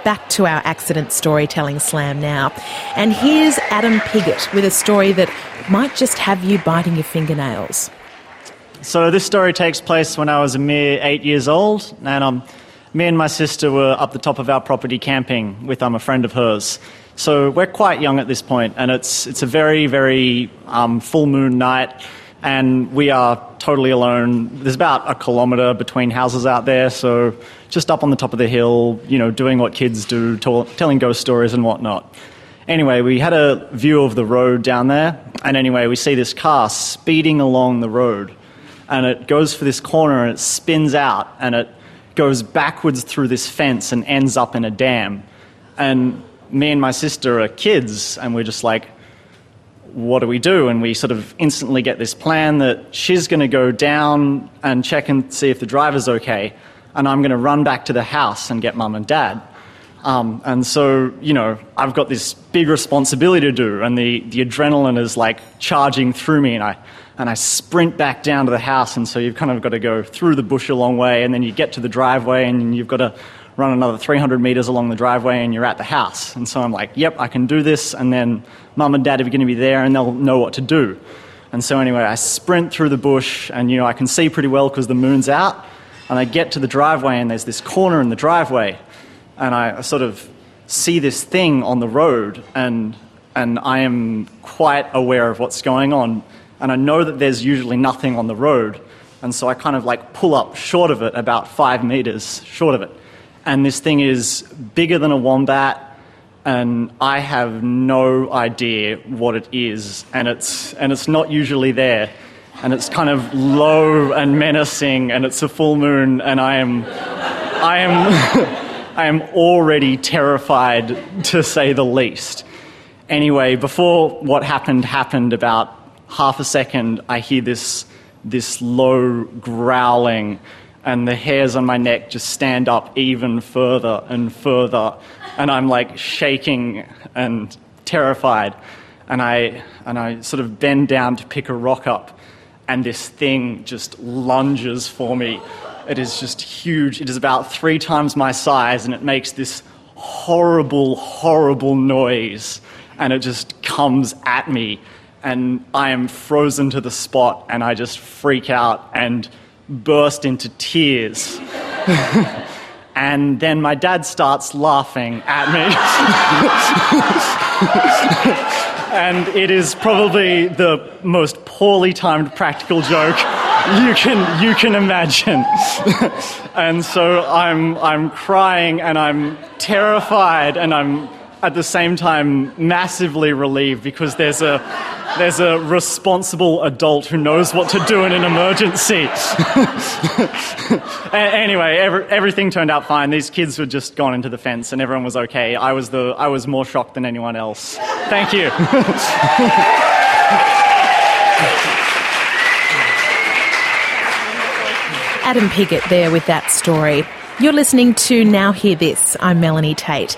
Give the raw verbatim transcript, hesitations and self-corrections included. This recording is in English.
back to our accident storytelling slam now. And here's Adam Piggott with a story that might just have you biting your fingernails. So this story takes place when I was a mere eight years old, and um, me and my sister were up the top of our property camping with um, a friend of hers. So we're quite young at this point, and it's it's a very, very um, full moon night, and we are totally alone. There's about a kilometre between houses out there, so just up on the top of the hill, you know, doing what kids do, t- telling ghost stories and whatnot. Anyway, we had a view of the road down there, and anyway, we see this car speeding along the road, and it goes for this corner and it spins out, and it goes backwards through this fence and ends up in a dam. And me and my sister are kids, and we're just like, what do we do? And we sort of instantly get this plan that she's going to go down and check and see if the driver's okay, and I'm going to run back to the house and get mum and dad. Um, and so, you know, I've got this big responsibility to do, and the, the adrenaline is like charging through me, and I and I sprint back down to the house. And so you've kind of got to go through the bush a long way, and then you get to the driveway, and you've got to run another three hundred metres along the driveway, and you're at the house. And so I'm like, yep, I can do this, and then mum and dad are going to be there, and they'll know what to do. And so anyway, I sprint through the bush, and, you know, I can see pretty well because the moon's out, and I get to the driveway, and there's this corner in the driveway, and I sort of see this thing on the road, and and I am quite aware of what's going on, and I know that there's usually nothing on the road, and so I kind of like pull up short of it, about five metres short of it. And this thing is bigger than a wombat, and I have no idea what it is, and it's and it's not usually there, and it's kind of low and menacing, and it's a full moon, and I am I am I am already terrified, to say the least. Anyway, before what happened happened, about half a second, I hear this this low growling, and the hairs on my neck just stand up even further and further, and I'm like shaking and terrified, and I and I sort of bend down to pick a rock up, and this thing just lunges for me. It is just huge. It is about three times my size, and it makes this horrible, horrible noise, and it just comes at me, and I am frozen to the spot, and I just freak out and burst into tears. And then my dad starts laughing at me. And it is probably the most poorly timed practical joke you can you can imagine. And so I'm I'm crying, and I'm terrified, and I'm at the same time massively relieved, because there's a there's a responsible adult who knows what to do in an emergency. Anyway, every, everything turned out fine. These kids had just gone into the fence, and everyone was okay. I was the I was more shocked than anyone else. Thank you. Adam Piggott there with that story. You're listening to Now Hear This. I'm Melanie Tate.